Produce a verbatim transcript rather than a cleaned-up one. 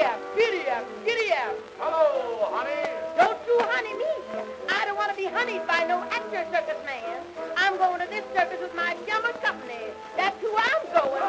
Giddy up, giddy up, giddy up. Hello, honey. Don't you honey me. I don't want to be honeyed by no actor circus man. I'm going to this circus with my Jummer Company. That's who I'm going